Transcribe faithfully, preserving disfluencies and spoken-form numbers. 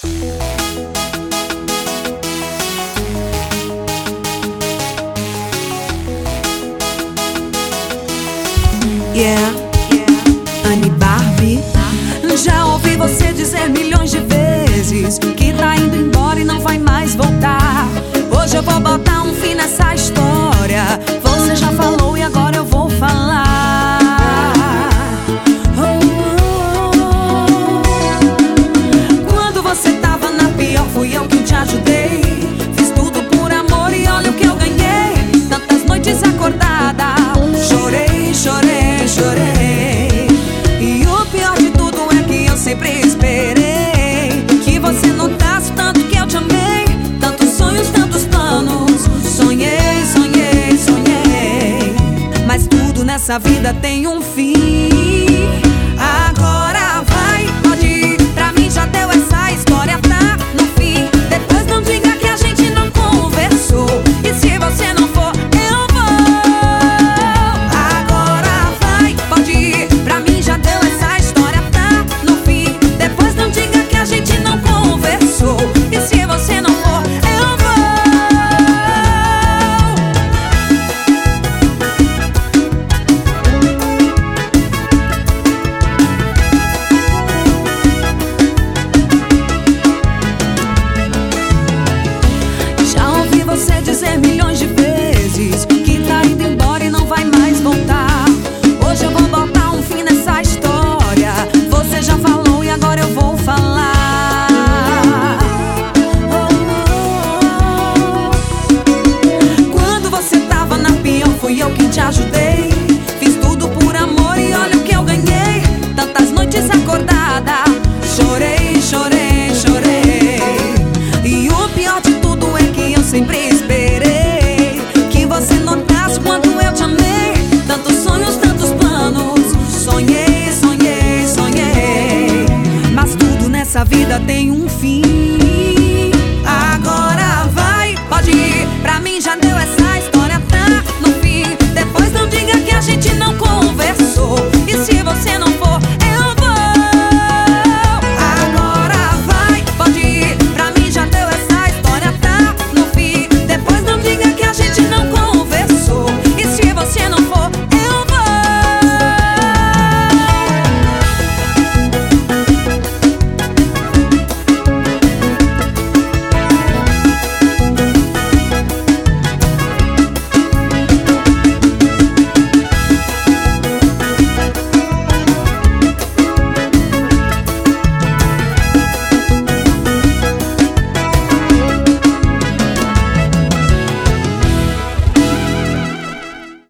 Yeah, yeah, Annie Barbie. Já ouvi você dizer milhões de vezes que tá indo embora e não vai mais voltar. Hoje eu vou botar um fim nessa história. Você já falou e agora eu vou falar. Oh, oh, oh. Quando você tava na pior, fui eu que te ajudei. Fiz tudo por amor e olha o que eu ganhei. Tantas noites acordada, chorei, chorei, chorei. E o pior de tudo é que eu sempre esperei que você notasse tanto que eu te amei. Tantos sonhos, tantos planos, sonhei, sonhei, sonhei. Mas tudo nessa vida tem um fim. Agora vai, pode ir, pra mim já deu, essa história tá no fim. Depois não diga que a gente não conversou. E se você não for, eu vou. Agora vai, pode ir, pra mim já deu, essa história tá no fim. Depois não diga que a gente não conversou. E se você não for, eu vou. Já ouvi você dizer milhões de vezes que tá indo embora e não vai mais voltar. Hoje eu vou botar um fim nessa história. Você já falou e agora eu vou falar. Oh, oh. Quando você tava na pior, fui eu que te ajudei. Fiz tudo por amor e olha o que eu ganhei. Tantas noites acordada, chorei, chorei, chorei. E o pior de tudo é que eu sempre esperei que você notasse quanto eu te amei. Tantos sonhos, tantos planos, sonhei, sonhei, sonhei. Mas tudo nessa vida tem um fim. Agora vai, pode ir, pra mim já deu, essa história tá no fim. Depois não diga que a gente não